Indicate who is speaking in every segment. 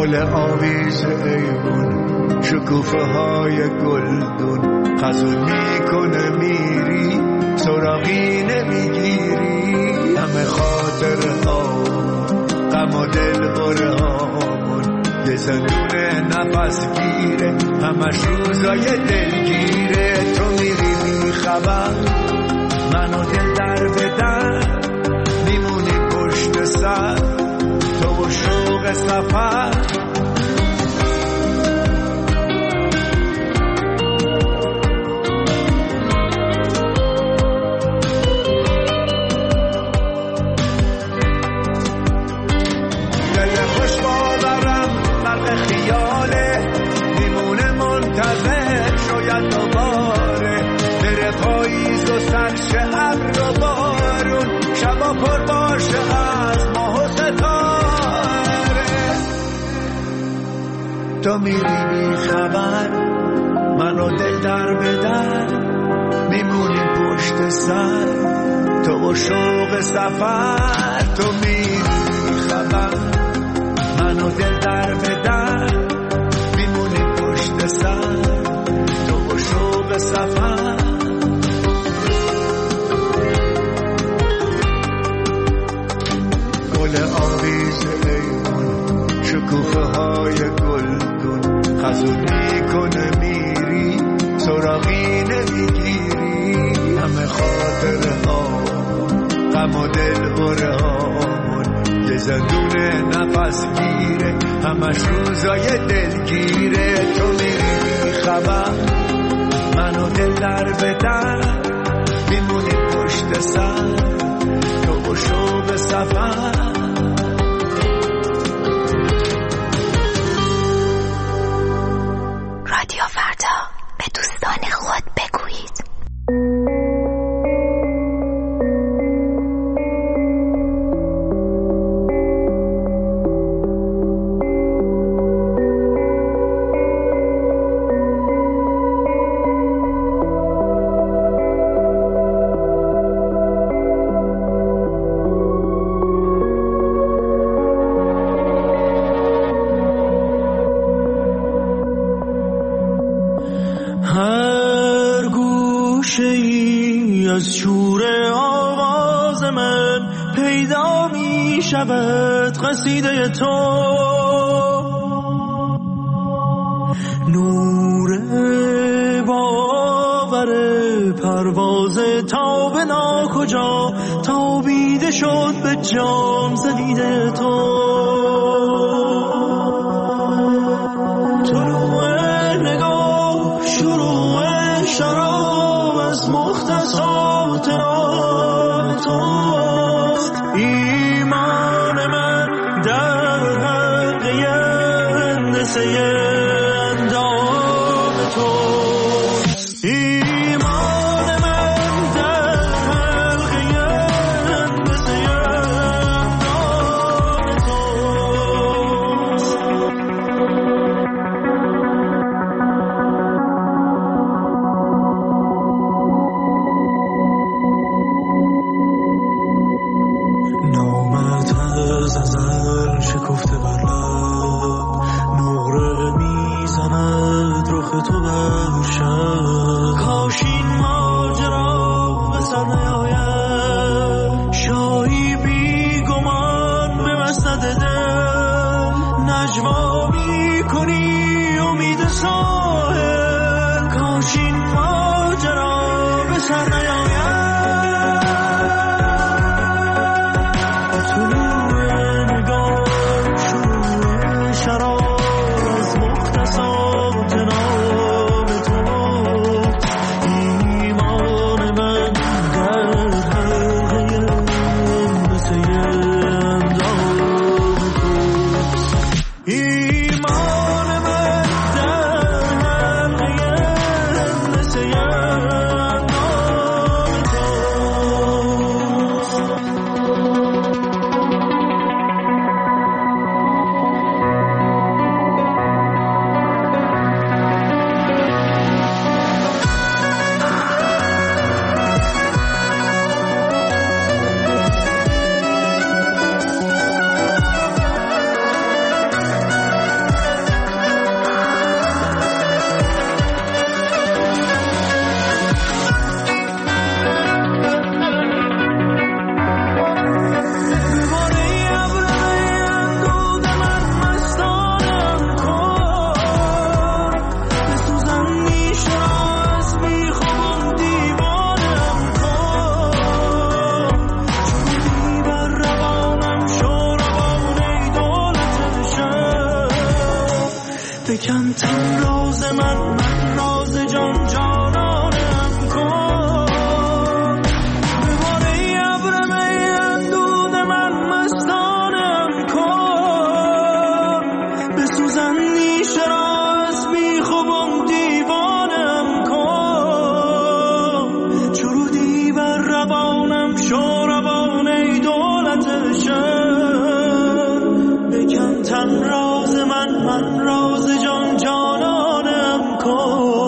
Speaker 1: گل آویز ایوون شکوفه های گلدون خزون میکنه میری سراغی نمیگیری همه خاطر هامون غم و دل بره هامون یه زندون نفس گیره همش روزای دلگیره تو میری بی خبر منو دل در بدن میمونی پشت سر تو و شوق سفر پر باشه از ماه و ستاره تو میری بی خبر منو دل در بدر میمونیم پشت سر تو و شوق سفر تو میری بی خبر منو دل در بدر میمونیم پشت سر تو و شوق سفر گل آویز ایوون شکوفه های گلدون خزون میکنه میری سراغی نمیگیری همه خاطر هامون غم و دل بره هامون یه زندون نفس گیره همش روزای دلگیره تو میری بی خبر منو دل در بدر میمونی پشت سر تو و شوق سفر
Speaker 2: رادیو فردا به دوستان خود بگویید.
Speaker 3: از شور آواز من پیدا می شود قصیده تو نور باور پرواز تا به ناکجا تابیده شد به جام زدیده تو طلوع نگاه شروع شراب از مختصات نام توست ایمان من در حلقه هندسه اندام توست ایمان من در حلقه هندسه اندام توست ازل شکفته بر لب نقره میزند رخ تو بر شب کاش این ماجرا به سر نیاید شاهی بی گمان به مسند دل نجوا میکنی امید ساحل کاش این ماجرا به سر نیاید ایمان من در حلقه هندسه اندام بکن تن راز من راز جان جانانم کن بباره ابر می اندود من مستانم کن بسوزن نیشه را از بیخوبم دیوانم کن چرودی بر روانم شو روان ای دولت شهر بکن تن راز من راز جان جانانم کن.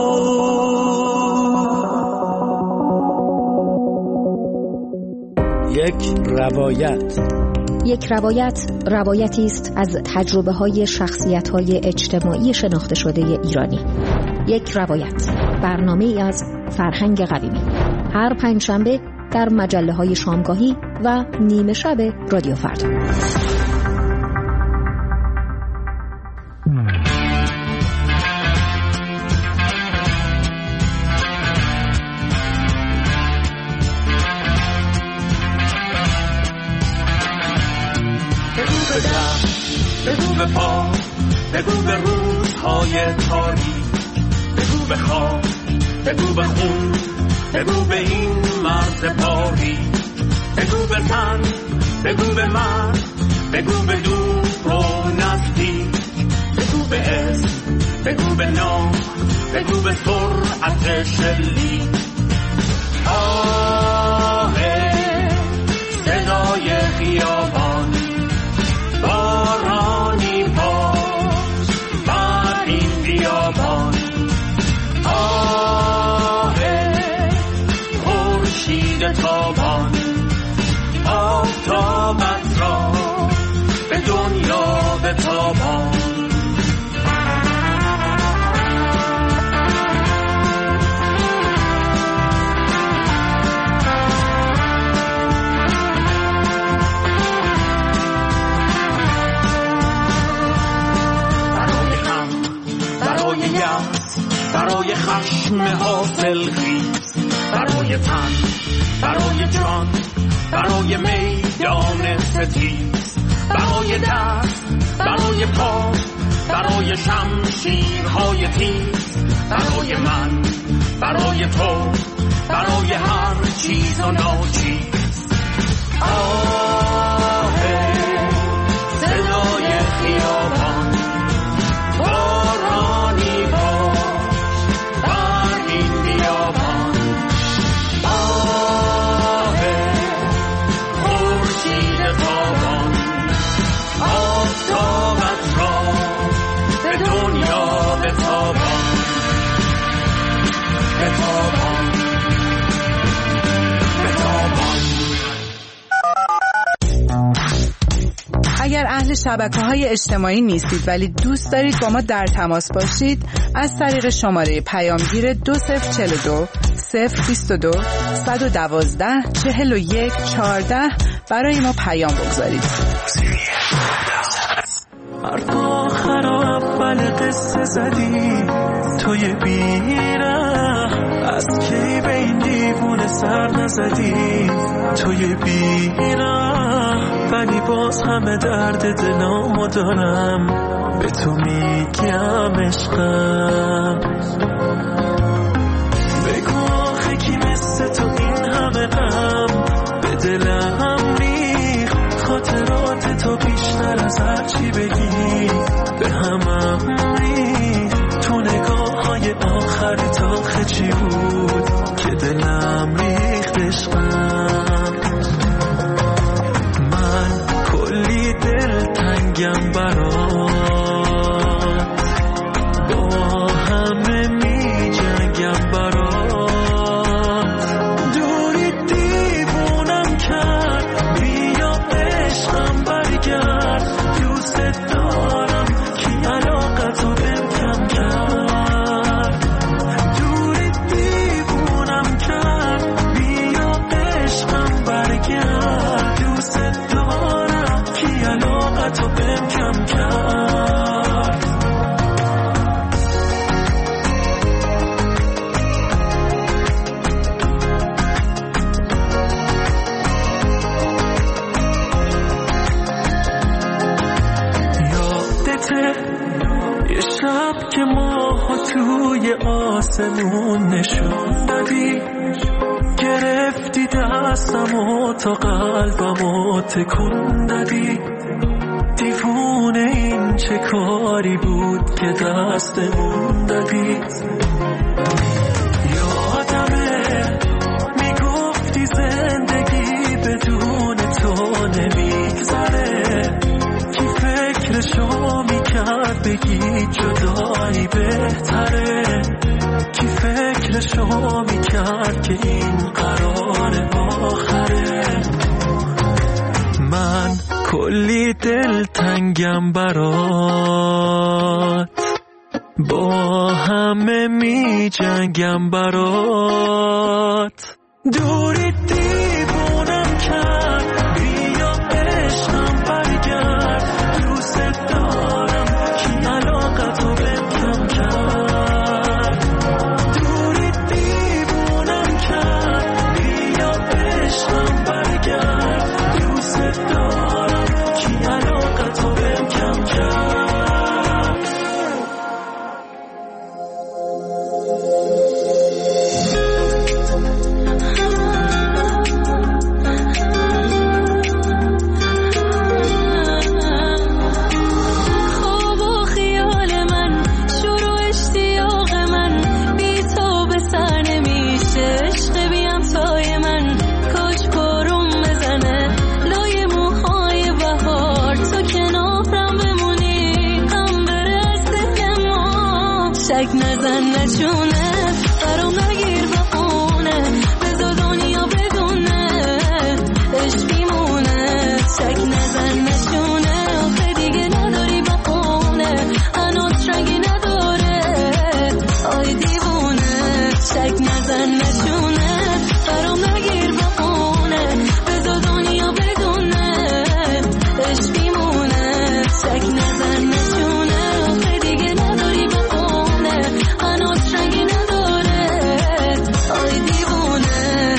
Speaker 4: یک روایت روایتی است از تجربه‌های شخصیت‌های اجتماعی شناخته شده ایرانی. یک روایت برنامه‌ای از فرهنگ قویمی هر پنجشنبه در مجله‌های شامگاهی و نیمه شب رادیو فردا.
Speaker 1: بگو به پا بگو به روزهای تاریک بگو به خواب بگو به خون بگو به این مرز پاری بگو به تن بگو به من بگو به دور و نزدیک بگو به اسم بگو به نام بگو به سرعت شلیک آه صدای خیابان بارانی باز بر این بیابان آه خورشید تابان آفتابت را به دنیا بتابان برای خشم حاصل خیز برای تن برای جان برای میدان ستیز برای دست برای پا برای شمشیرهای تیز برای من برای تو برای هر چیز و ناچیز آه صدای خیابان بارانی باش بر این بیابان آه خورشید تابان آفتابت را به دنیا بتابان بتابان بتابان.
Speaker 5: اگر اهل شبکه‌های اجتماعی نیستید ولی دوست دارید با ما در تماس باشید از طریق شماره پیامگیر 2042 022 112 41 14 برای ما پیام بگذارید.
Speaker 3: آخر و اول قصه زدی توی بیره از کی به این دیوونه سر نزدی توی بیره ولی باز همه درد دلامو دارم به تو میگم عشقم بگو آخه کی مثل تو این همه غم به دلم ریخ خاطرات تو بیشتر از هرچی بگی به همم ریخ تو نگاه های آخرت آخه چی بود که دلم ریخت عشقم من کلی دل تنگم برات با همه می جنگم برات دوری دیوونم کرد بیا عشقم برگرد دوست دارم کی علاقتو بهم کم کرد دوری دیوونم شب که ماهو توی آسمون نشون دادی، گرفتی دستمو تا قلبمو تکون دادی. دیوونه این چه کاری بود که دستمون دادی. یادمه میگفتی زندگی بدون تو نمیگذره، کی فکرشو میکرد بگی جدایی بهتره، کی فکرشو میکرد که این قرار آخره. من کلی دل تنگم برات، با همه می جنگم برات. دوری دیوونم کرد، بیا عشقم برگرد، دوست دارم کی علاقتو بهم کم کرد. دوری دیوونم کرد، بیا عشقم برگرد، دوست دارم کی علاقتو بهم کم کرد.
Speaker 6: شک نزن نشونه، برام نگیر بخونه، بذار دنیا بدونه عشق میمونه. شک نزن نشونه، آخه دیگه نداری بخونه، هنوز رنگی نداره آی دیوونه. شک نزن نشونه، برام نگیر بخونه، بذار دنیا بدونه عشق میمونه. شک نزن نشونه، آخه دیگه نداری بخونه، هنوز رنگی نداره آی دیوونه.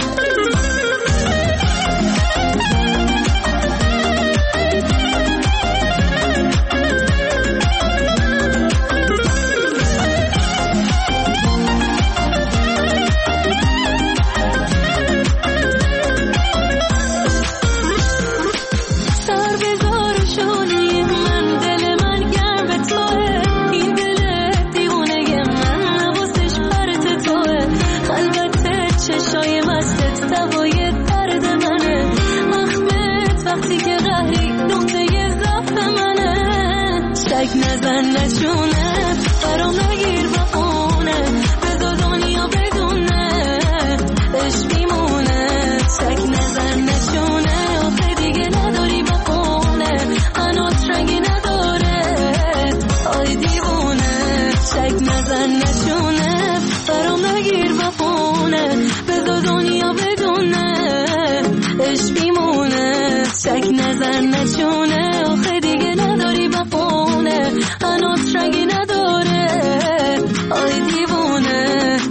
Speaker 6: سر بذار شونه من، دل من گرم توه، این دل دیوونه من حواسش پرت توه. البته چشای مستت دوای درد منه، مخمت وقتی که قهری نقطه ضعف منه. شک نزن نشونه، برام نگیر بخونه، بذار دنیا بدونه عشق میمونه. شک نزن نشونه، آخه دیگه نداری بخونه، هنوز رنگی نداره آی دیوونه. شک نزن نشونه، برام نگیر بخونه، بذار دنیا بدونه عشق میمونه. شک نزن نشونه، آخه دیگه نداری بخونه، هنوز رنگی نداره آی دیوونه.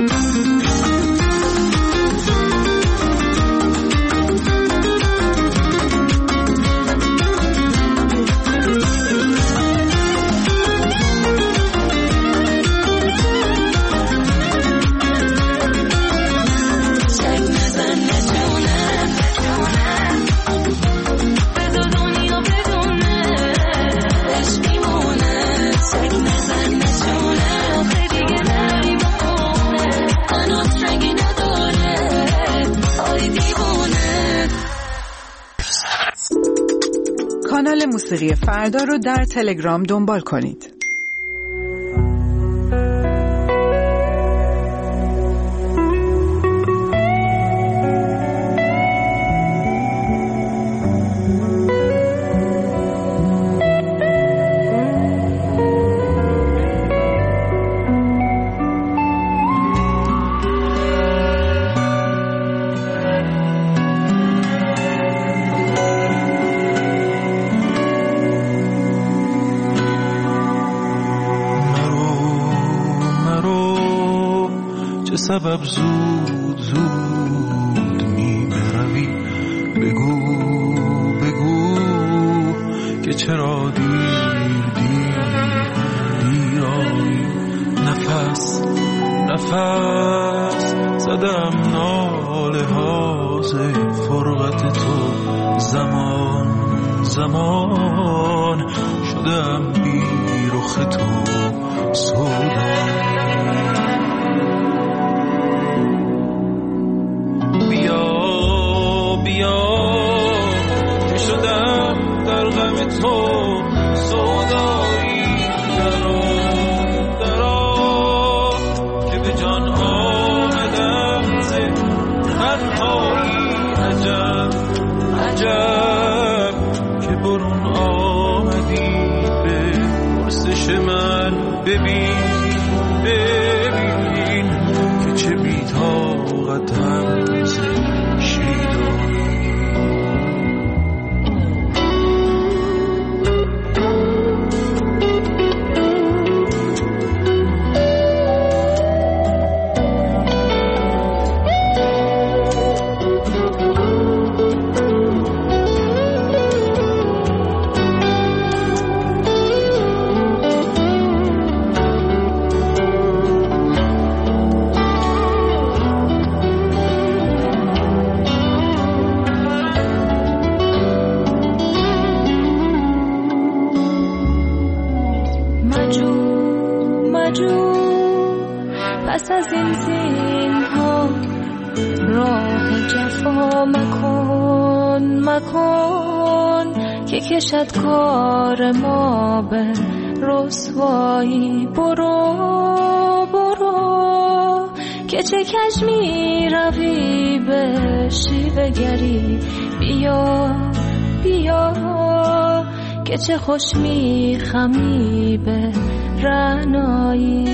Speaker 6: شک نزن نشونه، بذار دنیا بدونه عشق میمونه. شک نزن نشونه، آخه دیگه نداری بخونه، هنوز رنگی نداره آی دیوونه.
Speaker 5: کانال موسیقی فردا رو در تلگرام دنبال کنید.
Speaker 3: سبب زود زود می بروی، بگو بگو که چرا دیر دیر دیر نفس زدم ناله های فرقت تو، زمان شدم بی رخ تو سودا. بیا که شدم در غم تو سودایی، درا که به جان آمدم ز تنهایی. عجب که برون آمدی به پرسش من، ببین که چه بی‌طاقتم ز شیدایی.
Speaker 6: پس از این زینها راه جفا مکن که کشد کار ما به رسوایی. برو که چه کج می روی به شیوه گری. بیا که چه خوش می خمی به رعنایی.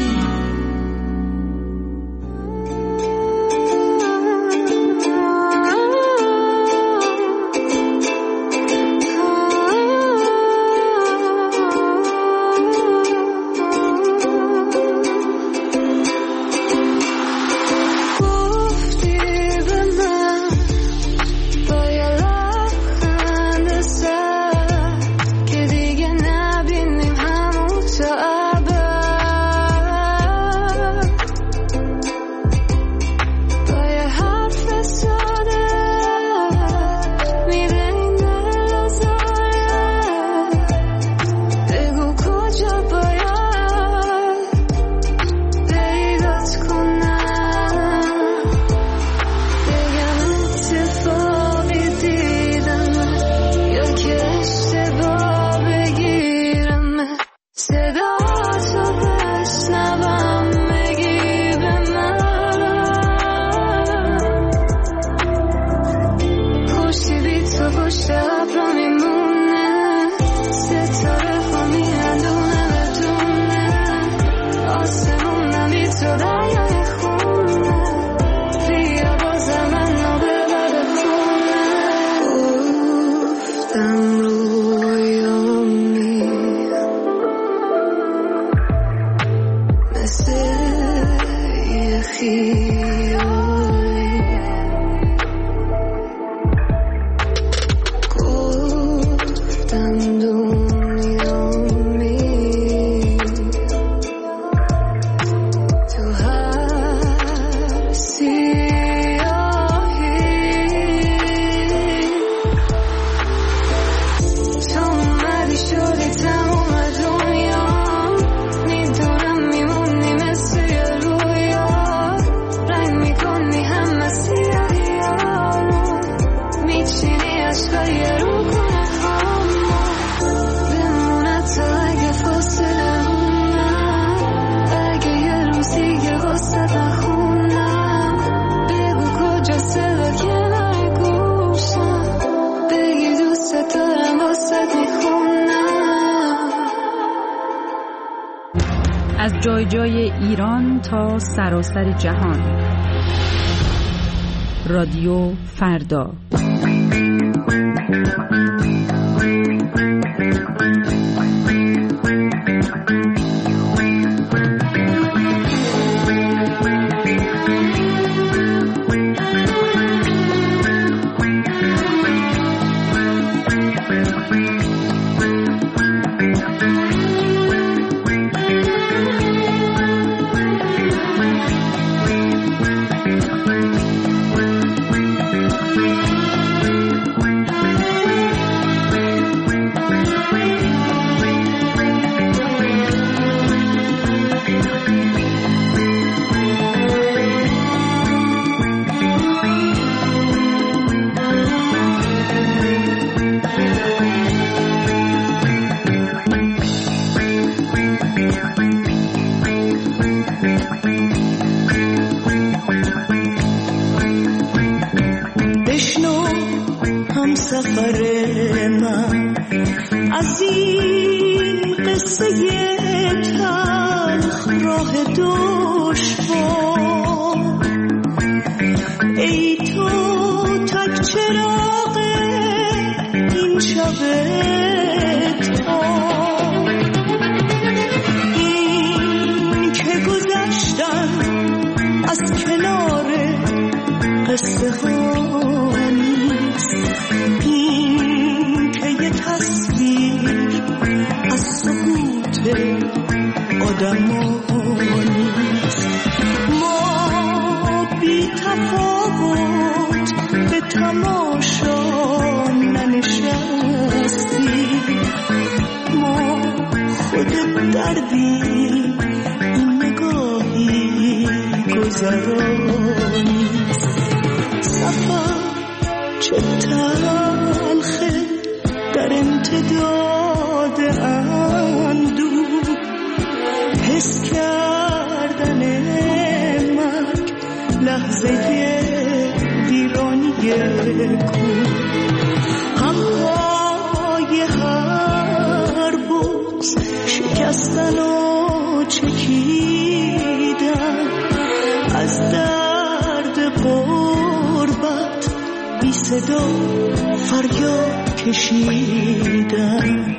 Speaker 5: از جای جای ایران تا سراسر جهان. رادیو فردا.
Speaker 1: از این قصه تلخ راه دشوار، ای تو تک چراغ این شب تار، این که گذشتن از کنار قصه ها نیست، این که یه تصویر از سکوت آدم ها نیست. ما بی تفاوت به تماشا ننشستیم، ما خود دردیم، این نگاهی گذرانی سفر چه تلخه در امتداد اندوه، حس کردن مرگ لحظه ویرانی کوه، همهای هر بغض شکستن و چکیدن، از درد غربت بی صدا فریاد کشیدن.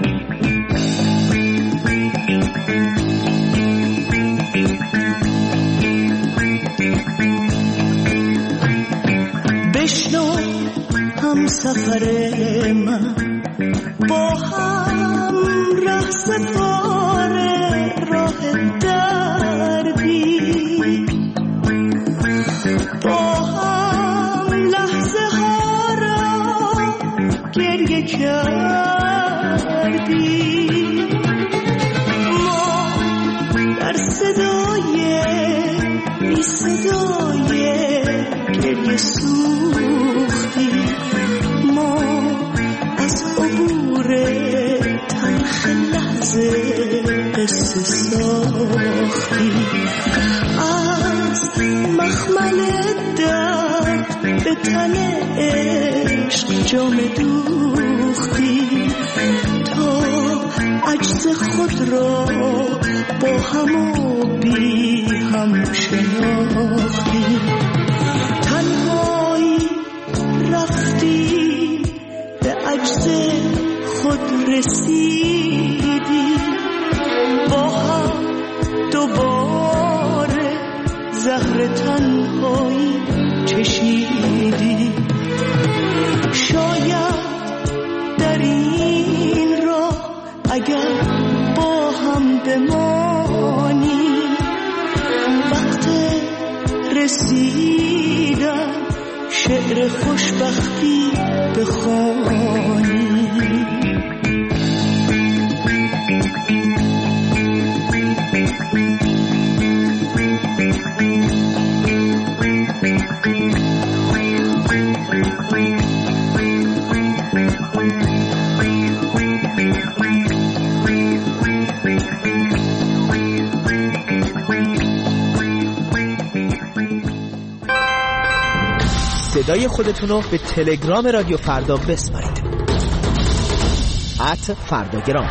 Speaker 1: بشنو هم سفر من با هم ره سپاره راه دردی، با هم لحظه ها را گریه کردی، ما در صدای بی صدای گریه سوختی، ما از عبور تلخ لحظه قصه ساختی، از مخمل درد به تن عشق جام دوختی، تا عجز خود را با هم و بی هم شناختی، تنهایی رفتی به عجز خود رسیدی، با هم دوباره زهر تنهایی چشیدی. شاید در این راه اگر با هم بمانی، وقت رسیدن شعر خوشبختی بخوانی.
Speaker 7: صدای خودتون رو به تلگرام رادیو فردا بسپارید. @فرداگرام.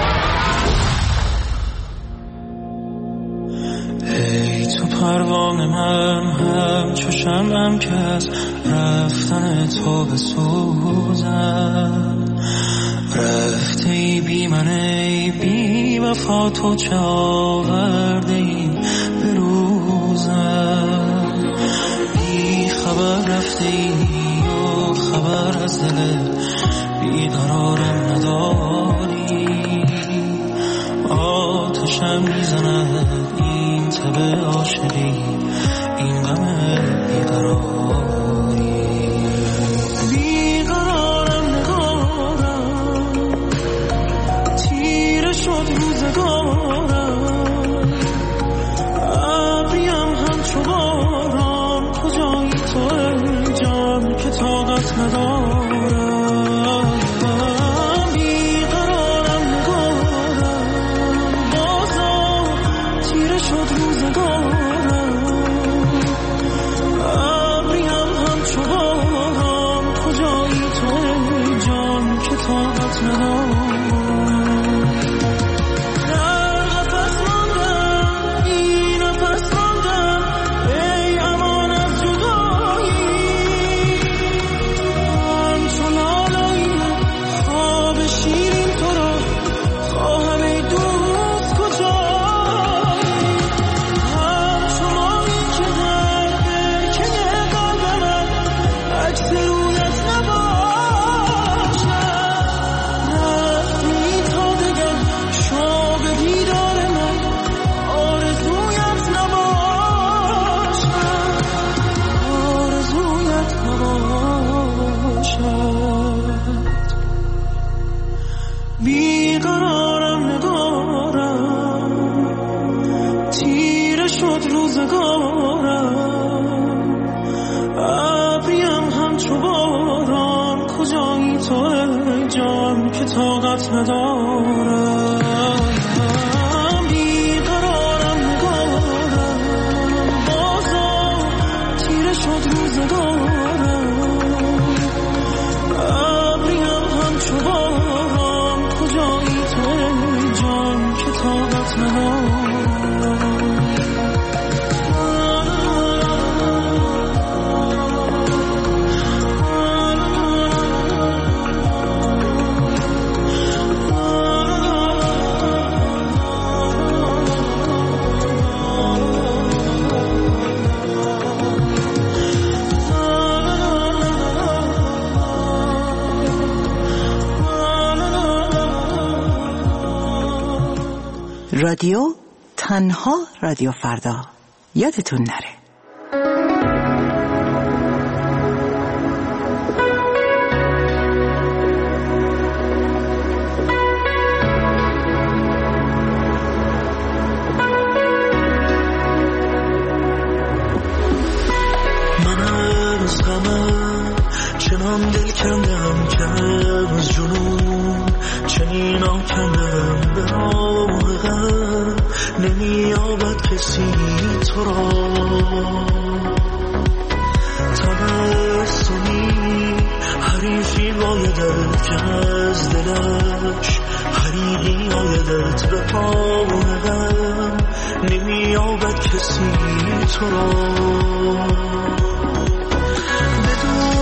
Speaker 3: ای تو پروانه من همچو شمعم که از رفتن تو بسوزم، رفته ای بی من ای بی وفا، تو چه آورده ای به روزم، بی خبر رفته ای و خبر از دل بیقرارم نداری، آتشم میزند این تب عاشقی، این غم بیقراری، بیقرارم نگارم، تیره شد روزگارم، ابریم همچو باران، کجایی تو ای جان که طاقت ندارم، بیقرارم نگارم، بازم تیره شد روزگارم، ابریم همچو باران، کجایی تو ای جان که طاقت ندارم. شد روزگارم، ابریم همچو باران، کجایی تو ای جان که طاقت ندارم. بیقرارم نگارم، بازا تیره شد روزگارم، ابریم همچو باران، کجایی تو ای جان که طاقت ندارم.
Speaker 8: رادیو تنها رادیو فردا، یادتون نره.
Speaker 3: من از غمم چنان دل کندم که از جنون چنین آکندم به راه غم، نمی‌یابد کسی تو را. تبسمی حریفی بایدت که از دلش حریقی آیدت به پای غم، نمی‌یابد کسی تو را. به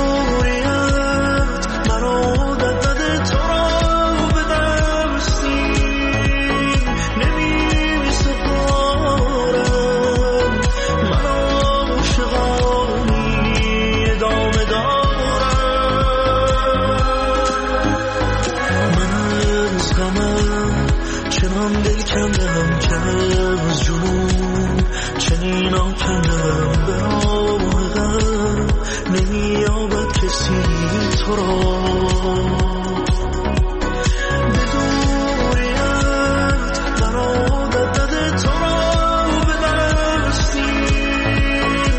Speaker 3: دوریت مرا دد تو را به دستیم نمی‌سپارم، من عاشقانی ادامه دارم. من از غمم چنان دل کندم که از جنون چنین آکندم به راه غم، نمی‌یابد کسی تو را. به دوریت مرا دد تو را به دستیم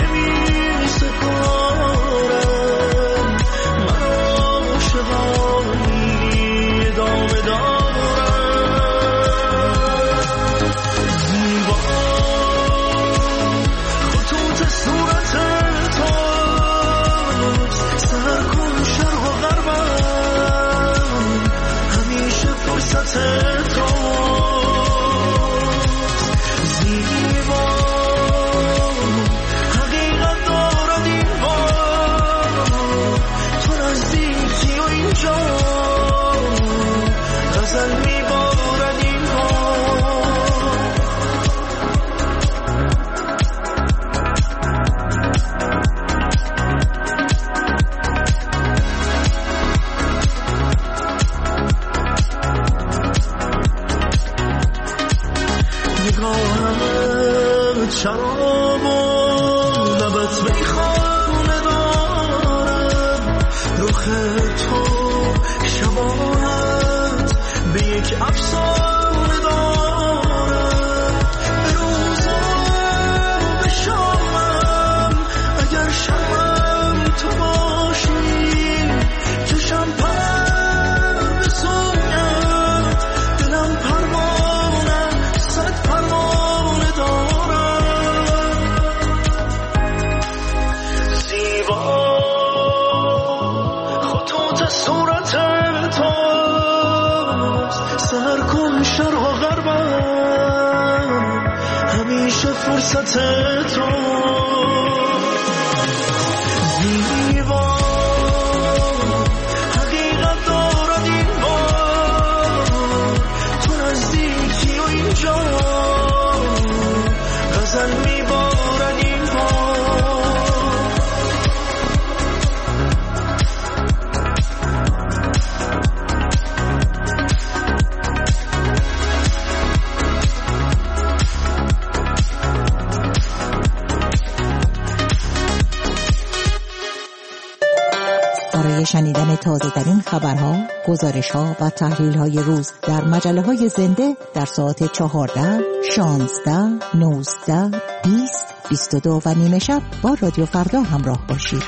Speaker 3: نمی‌سپارم، من عاشقانی ادامه دارم. زیبا خطوط صورت تو، سر کن شرق و غربم، همیشه فرصت تو. زیبا حقیقت دارد این بار، تو نزدیکی و اینجا غزل میبارد این بار. نگاهم شراب و لبت میخانه دارم، رخ تو شباهت به یک افسانه دارم. به روزم به شامم اگر شبم تو باشی، چشم پر به سویت، دلم پروانه صد پروانه دارم. زیبا خطوط صورت تو، سر کن شرق و غربم، همیشه فرصت تو. زیبا حقیقت دارد این بار، تو نزدیکی و اینجا غزل میبارد این بار.
Speaker 8: برای شنیدن تازه ترین خبرها، گزارش‌ها و تحلیل‌های روز در مجله‌های زنده در ساعت 14, 16, 19, 20, 22 و نیمه شب با رادیو فردا همراه باشید.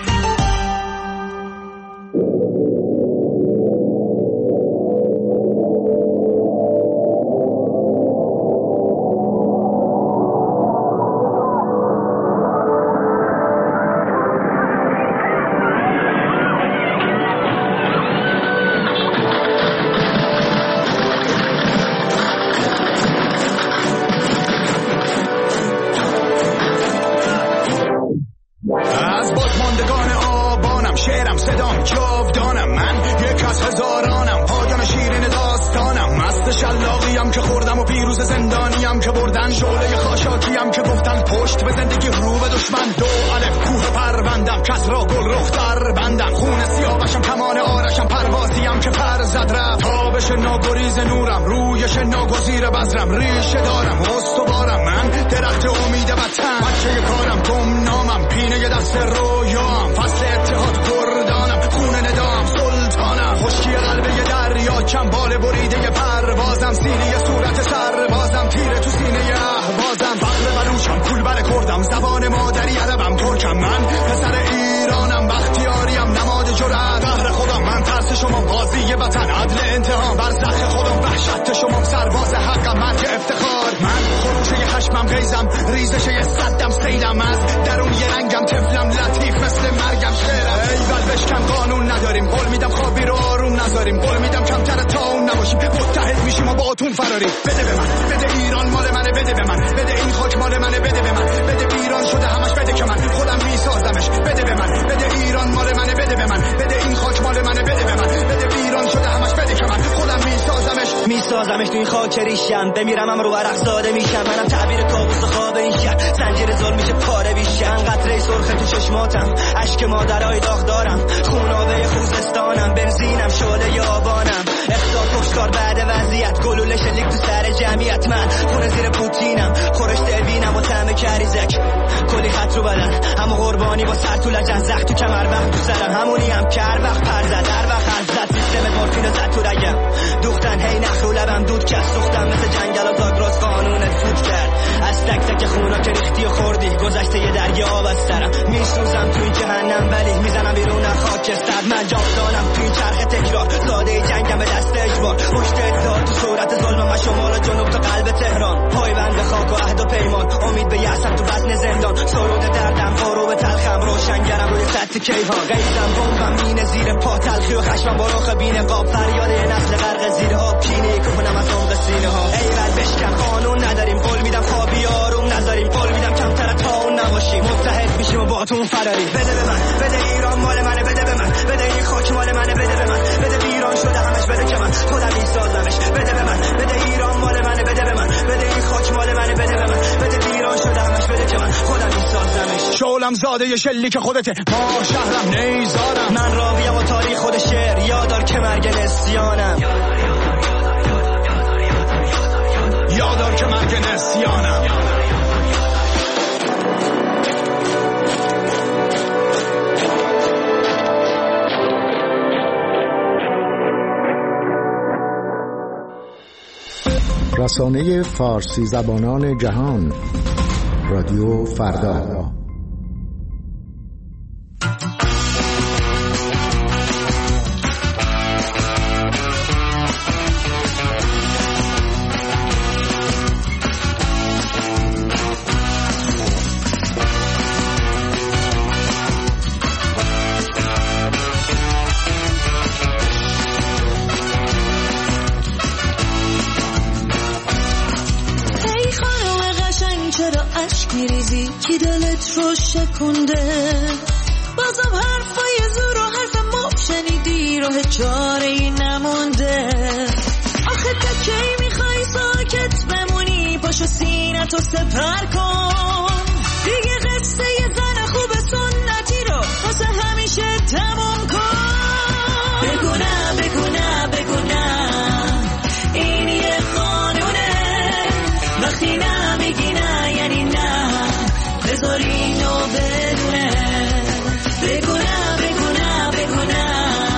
Speaker 9: میسازمش تو این خاک ریشم، بمیرم هم رو ورق ساده میشم، منم تعبیر کابوس و خواب این شهر، زنجیر ظلم میشه پاره بیشم، قطره سرخ تو چشماتم، اشک مادرای داغ دارم، خونابه خوزستانم، بنزینم شعله یابانم، اخطار کشتار بعد وضعیت، گلوله شلیک تو سر جمعیت، من خونه زیر پوتینم، خورش دلبینم و طعم کریزک، کلی خط رو بدن، همه قربانی با سر تو لجن، زخ تو کمر وقت تو سرم، همونی هم کر وقت پر زد در وقت حرف زد، سیستم مورفین زد تو رگم، دوختن هی نخ رو لبم دود کس، سوختم مثل جنگل و زاگراز قانونت فوت کرد، از تک تک خونا که ریختی و خوردی، گذشته یه دریا آب از سرم، میسوزم تو این جهنم ولی میزنم بیرون خاکستر، من جاودانم تو این چرخ تکرار، ساده جنگم به دست اجبار، پشت اتحاد تو صورت ظلمم و شمال و جنوب تو قلب تهران، پایبند خاک و عهد و پیمان، امید به یأسم تو بطن زندان، سرود دردم غروب تلخم، روشنگرم روی سطح کیهان، غیظم بمبم مینه زیر پا، تلخی و خشمم با رخ بی‌نقاب، فریاد یه نسل غرق زیر آب، کینه کنم از عمق سینه ها، ایول بشکن قانون نداریم، قول میدم خوابی آروم نذاریم، قول میدم کمتر تا اون نباشیم، متحد میشیم و با تو فراری، بده به من، بده ایران مال منه، بده به من، بده این خاک مال منه، بده به من، بده ایران شده همش، بده که من خودم میسازمش، بده به من، بده ایران مال منه، بده به من، بده این خاک مال منه، بده به من، بده ایران شده همش، بده که من خودم میسازمش، شعلم زاده ی شلیک خودته، ما شهرم نیزارم، من راویم و تاریخ خود شعر، یادار که مرگ نسیانم، یادار که مرگ نسیانم.
Speaker 10: رسانه فارسی زبانان جهان، رادیو فردا.
Speaker 6: میریزی کی دلت رو شکنده، بازم حرفای زور و حرف مب شنیدی، راه چاره ای نمونده، آخه تا کی میخوای ساکت بمونی، پاشو سینتو سپر کن، دیگه قصه یه زن خوب سنتی رو واسه همیشه تموم کن، بگو نه بگو نه بگو نه، این یه قانونه، وقتی نمیگی نه یعنی نه، بذار اینو بدونه، بگو نه بگو نه بگو نه،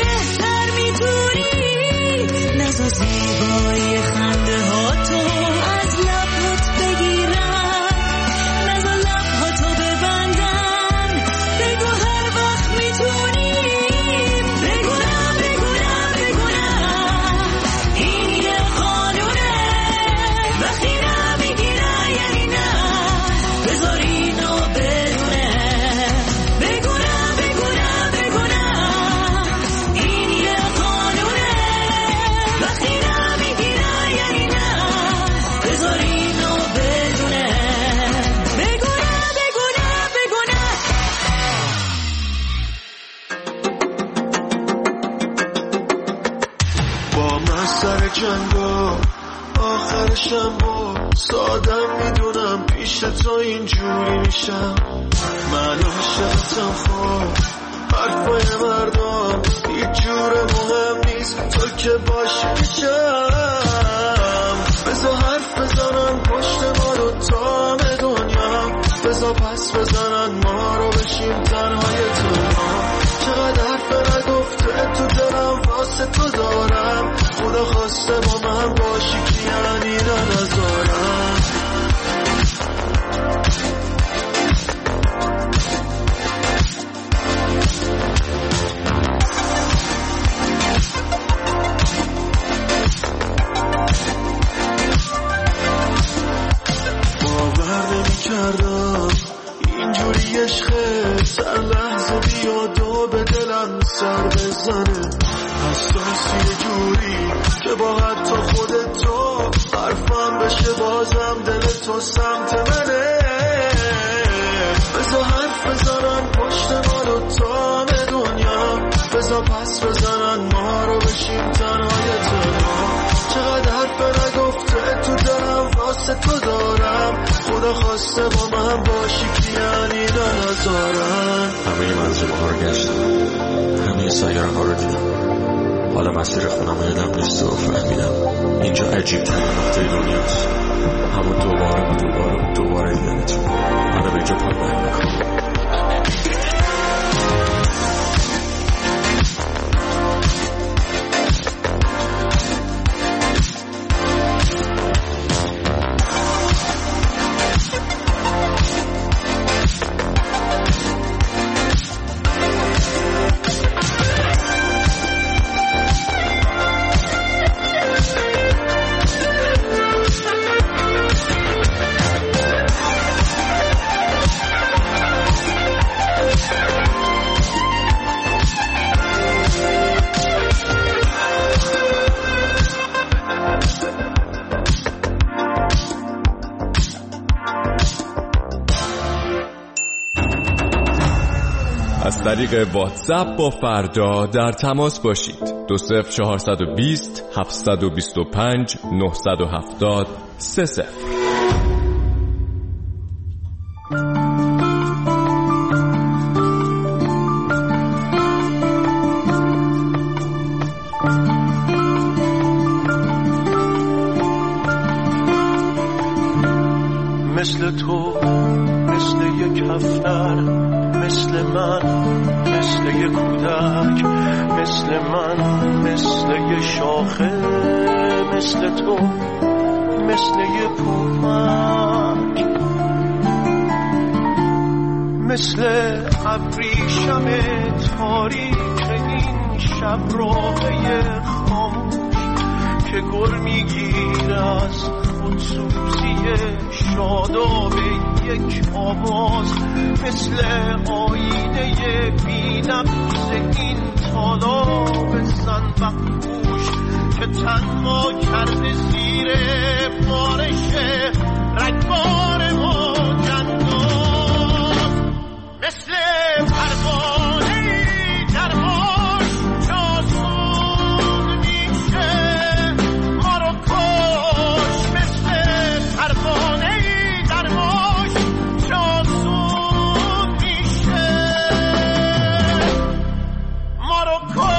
Speaker 6: بهتر میتونی نزا زیبایی خنده ها تو از لبات بگیرن، نزا لبها تو ببندن، بگو هر وقت میتونی، بگو نه بگو نه بگو نه، این یه قانونه، وقتی نمیگیره یعنی نه، بذار اینو بدونه، بگو نه بگو نه بگو نه، این یه قانونه، وقتی نمیگیره یعنی نه، بذار اینو بدونه، بگو نه بگو نه بگو نه.
Speaker 3: با من سر جنگا آخرشم با سادم میدونم پیش تو اینجوری میشم، من عاشقتم خب حرفای مردم هیچ جوره مهم نیست، تو که باشی میشم، بذار حرف بزنن پشت ما رو تا دنیا، بذار پس بزنن ما رو بشیم تنهای دنیا، چقدر حرف نگفته تو دلم واسه تو دارم، خدا خواسته با من باشی که یعنی نذارم. باور نمی‌کردم اینجوری عشقه سر لحظه بیاد و به دلم سر بزنه، حساسی یه جوری که با حتی خودتو حرفم بشه بازم دل تو سمت منه، بذار حرف بزنن پشت ما رو تا دنیا، بذار پس بزنن ما رو بشیم تنهای تنها، چقدر حرف نگفته تو دلم واسه تو دارم، خدا خواسته با من باشی که یعنی نذارم.
Speaker 11: همه منظومه ها رو گشتم، همه سایره ها رو دیدم، حالا مسیر خونم یادم نیست و فهمیدم اینجا عجیب ترین نقطه دنیاست، همون دوباره دیدنتون منو به اینجا پایمال میکنم.
Speaker 12: از طریق واتساپ با فردا در تماس باشید. 20420 725 970 30.
Speaker 3: مثل تو، مثل یک هفتر، مثل من، مثل یک کودک، مثل من، مثل یک شاخه، مثل تو، مثل یک پوپک، مثل ابریشم تاریک این شب راهی خاموش که گر میگیره از خودسوزی شاداب یک آواز، مثل آینه بی‌نقص این تالاب زنبقپوش که تنها کرده زیر بارش رگبار ما جنداز، مثل پروانه در باش جاسون میشه ما رو کش، مثل پروانه در باش جاسون میشه ما رو کش.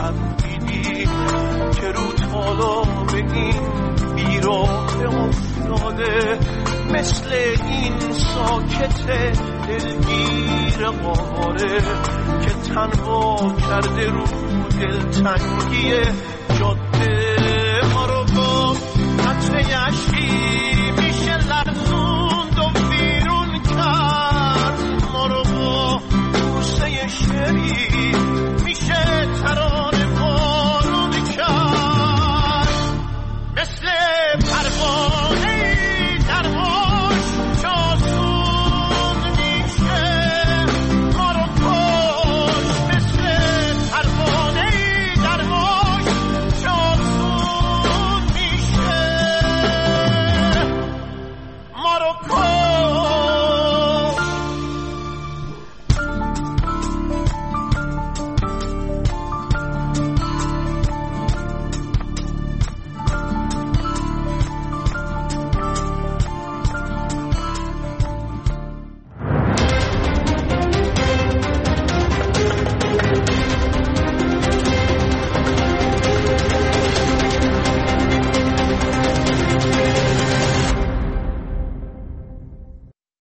Speaker 3: تبدیلی که رو تالاب این بیراه افتاده، مثل این ساکت دلگیر قاره که تنها کرده رو دلتنگی جاده. ما رو با قطره اشکی